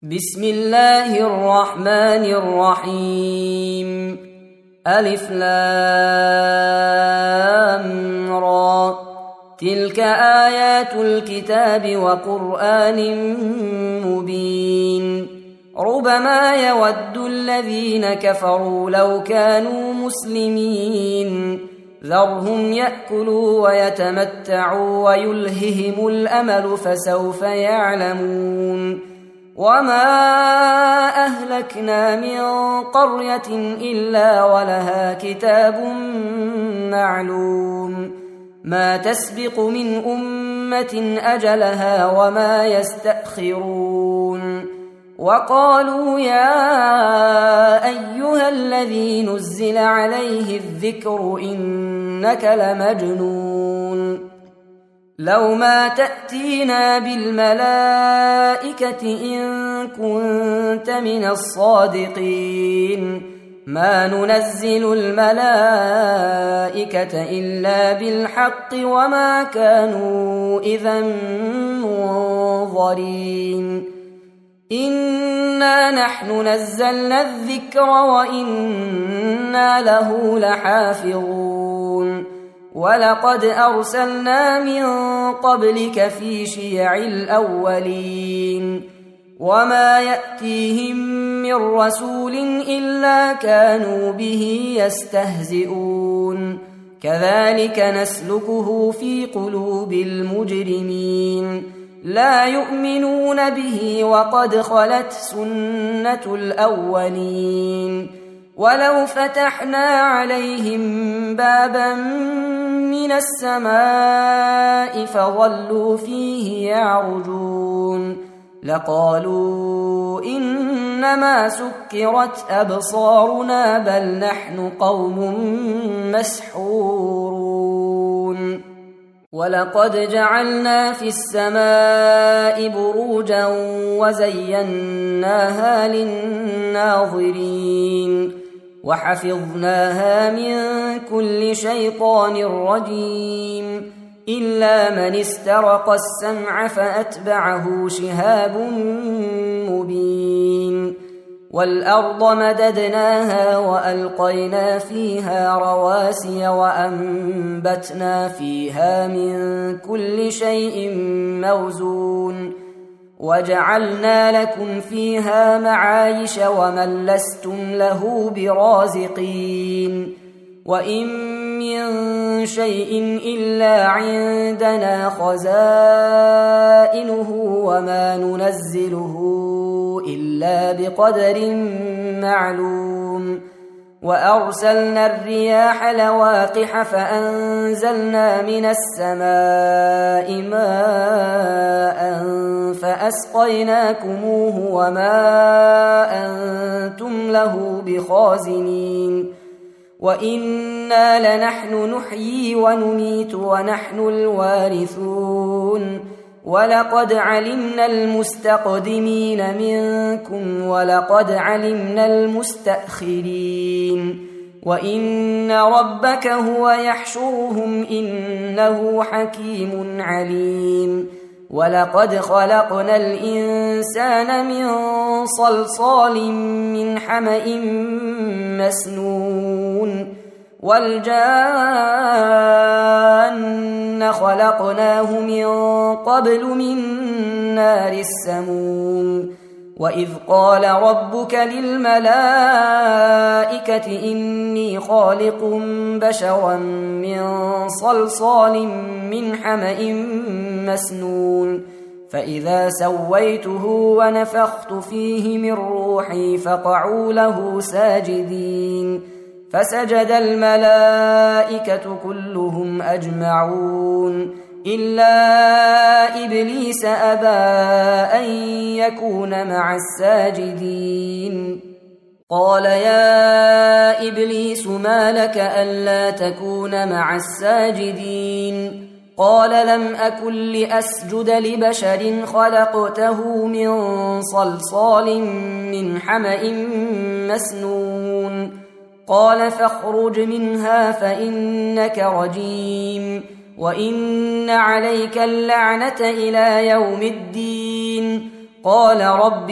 بسم الله الرحمن الرحيم. ألف لام را. تلك آيات الكتاب وقرآن مبين. ربما يود الذين كفروا لو كانوا مسلمين. ذرهم يأكلوا ويتمتعوا ويلههم الأمل فسوف يعلمون. وما أهلكنا من قرية إلا ولها كتاب معلوم ما تسبق من أمة أجلها وما يستأخرون. وقالوا يا أيها الذي نزل عليه الذكر إنك لمجنون لو ما تأتينا بالملائكة إن كنت من الصادقين ما ننزل الملائكة إلا بالحق وما كانوا إذا منظرين. إنا نحن نزلنا الذكر وإنا له لحافظون. ولقد أرسلنا من قبلك في شيع الأولين وما يأتيهم من رسول إلا كانوا به يستهزئون. كذلك نسلكه في قلوب المجرمين لا يؤمنون به وقد خلت سنة الأولين. ولو فتحنا عليهم بابا من السماء فظلوا فيه يعرجون لقالوا إنما سكرت أبصارنا بل نحن قوم مسحورون. ولقد جعلنا في السماء بروجا وزيناها للناظرين وحفظناها من كل شيطان رجيم إلا من استرق السمع فأتبعه شهاب مبين. والأرض مددناها وألقينا فيها رواسي وأنبتنا فيها من كل شيء موزون وجعلنا لكم فيها معايش ومن لستم له برازقين. وإن من شيء إلا عندنا خزائنه وما ننزله إلا بقدر معلوم. وأرسلنا الرياح لواقح فأنزلنا من السماء ماء فأسقيناكموه وما أنتم له بخازنين. وإنا لنحن نحيي ونميت ونحن الوارثون. ولقد علمنا المستقدمين منكم ولقد علمنا المستأخرين وإن ربك هو يحشرهم إنه حكيم عليم. ولقد خلقنا الإنسان من صلصال من حمأ مسنون والجان خلقناه من قبل من نار السموم. وإذ قال ربك للملائكة إني خالق بشرا من صلصال من حمأ مسنون فإذا سويته ونفخت فيه من روحي فقعوا له ساجدين فسجد الملائكة كلهم أجمعون إلا إبليس أبى أن يكون مع الساجدين. قال يا إبليس ما لك ألا تكون مع الساجدين؟ قال لم أكن لأسجد لبشر خلقته من صلصال من حمأ مسنون. قال فاخرج منها فإنك رجيم وإن عليك اللعنة إلى يوم الدين. قال رب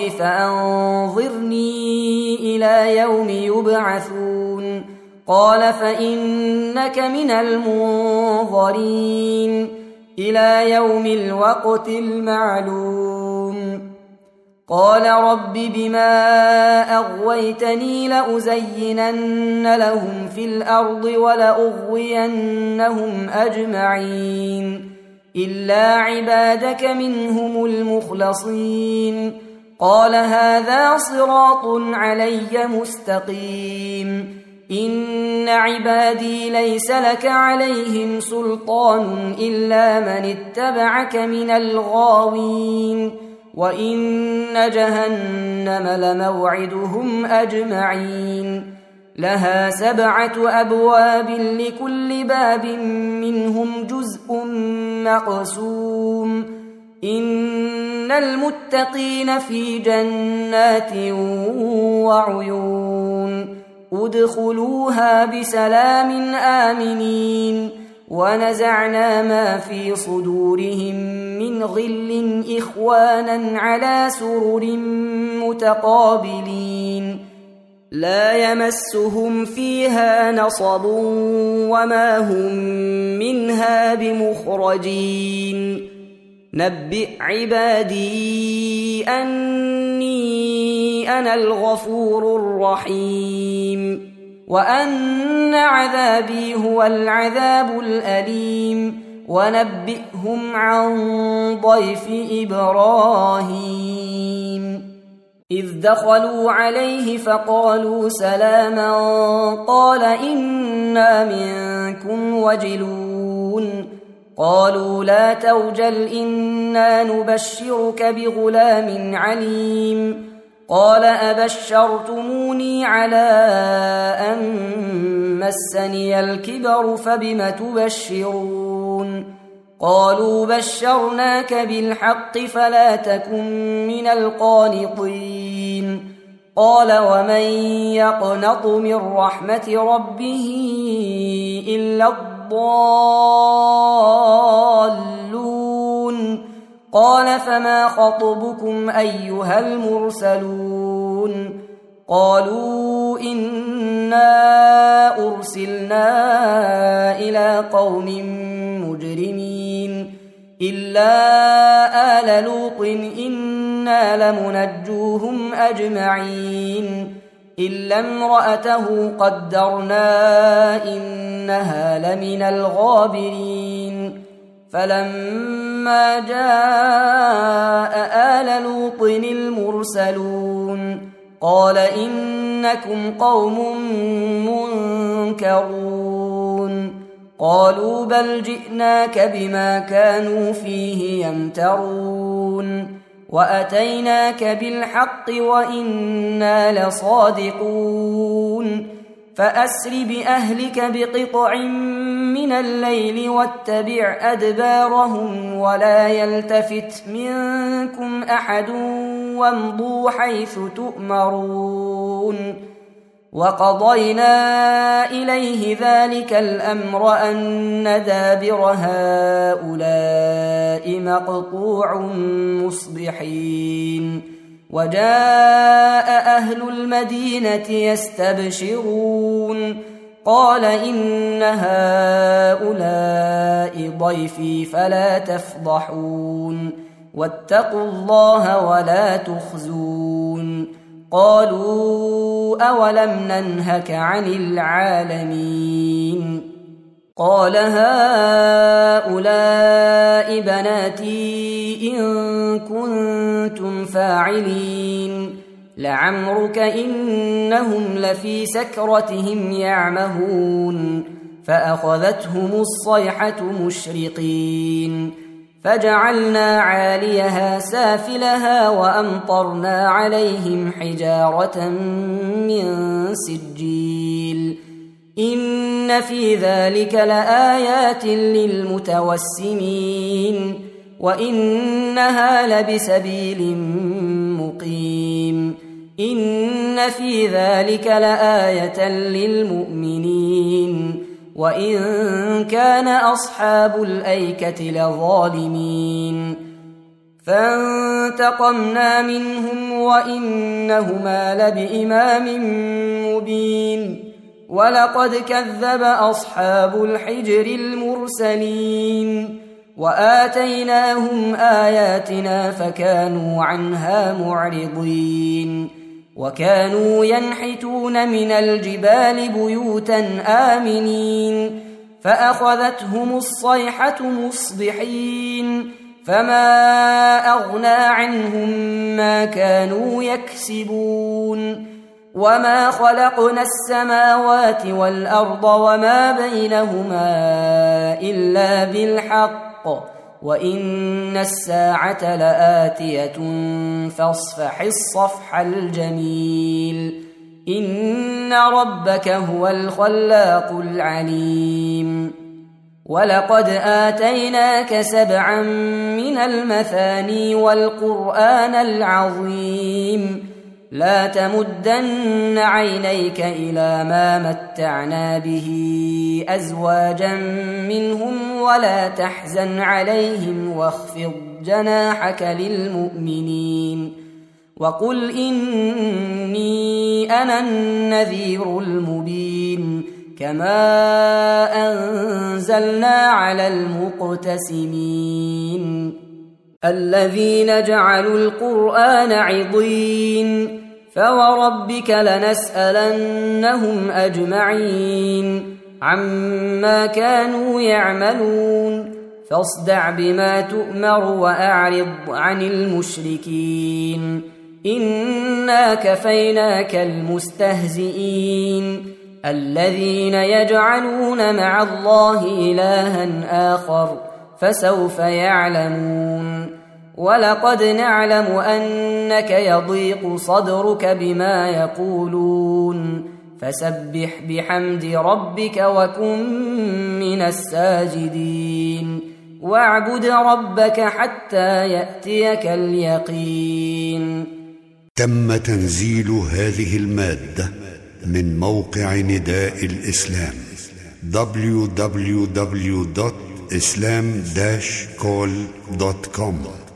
فأنظرني إلى يوم يبعثون قال فإنك من المنظرين إلى يوم الوقت المعلوم قال رب بما أغويتني لأزينن لهم في الأرض ولأغوينهم أجمعين إلا عبادك منهم المخلصين قال هذا صراط علي مستقيم إن عبادي ليس لك عليهم سلطان إلا من اتبعك من الغاوين وإن جهنم لموعدهم أجمعين لها 7 أبواب لكل باب منهم جزء مقسوم إن المتقين في جنات وعيون ادخلوها بسلام آمنين ونزعنا ما في صدورهم من غل إخوانا على سرر متقابلين لا يمسهم فيها نصب وما هم منها بمخرجين نبئ عبادي أني أنا الغفور الرحيم وأن عذابي هو العذاب الأليم ونبئهم عن ضيف إبراهيم إذ دخلوا عليه فقالوا سلاما قال إنا منكم وجلون قالوا لا توجل إنا نبشرك بغلام عليم قال أبشرتموني على أن مسني الكبر فبم تبشرون قالوا بشرناك بالحق فلا تكن من القانطين قال ومن يقنط من رحمة ربه إلا الضالون قال فما خطبكم أيها المرسلون قالوا إنا أرسلنا إلى قوم مجرمين إلا آل لوط إنا لمنجوهم أجمعين إلا امرأته قدرنا إنها لمن الغابرين فلما جاء آل لوط المرسلون قال إنكم قوم منكرون قالوا بل جئناك بما كانوا فيه يمترون وأتيناك بالحق وإنا لصادقون فأسر بأهلك بقطع من الليل واتبع أدبارهم ولا يلتفت منكم أحد وامضوا حيث تؤمرون وقضينا إليه ذلك الأمر أن دابر هؤلاء مقطوع مصبحين وجاء أهل المدينة يستبشرون قال إن هؤلاء ضيفي فلا تفضحون واتقوا الله ولا تخزون قالوا أولم ننهك عن العالمين قال هؤلاء بناتي إن كنتم فاعلين لعمرك إنهم لفي سكرتهم يعمهون فأخذتهم الصيحة مشرقين فجعلنا عاليها سافلها وأمطرنا عليهم حجارة من سجيل إن في ذلك لآيات للمتوسمين وإنها لبسبيل مقيم إن في ذلك لآية للمؤمنين وإن كان أصحاب الأيكة لظالمين فانتقمنا منهم وإنهما لبإمام مبين ولقد كذب أصحاب الحجر المرسلين وآتيناهم آياتنا فكانوا عنها معرضين وكانوا ينحتون من الجبال بيوتا آمنين فأخذتهم الصيحة مصبحين فما أغنى عنهم ما كانوا يكسبون وما خلقنا السماوات والأرض وما بينهما إلا بالحق وإن الساعة لآتية فاصفح الصفح الجميل إن ربك هو الخلاق العليم ولقد آتيناك 7 من المثاني والقرآن العظيم لا تمدن عينيك إلى ما متعنا به أزواجا منهم ولا تحزن عليهم واخفض جناحك للمؤمنين وقل إني أنا النذير المبين كما أنزلنا على المقتسمين الذين جعلوا القرآن عضين فوربك لنسألنهم أجمعين عما كانوا يعملون فاصدع بما تؤمر وأعرض عن المشركين إنا كفيناك المستهزئين الذين يجعلون مع الله إلها آخر فسوف يعلمون ولقد نعلم أنك يضيق صدرك بما يقولون فسبح بحمد ربك وكن من الساجدين واعبد ربك حتى يأتيك اليقين. تم تنزيل هذه المادة من موقع نداء الإسلام www.islam-call.com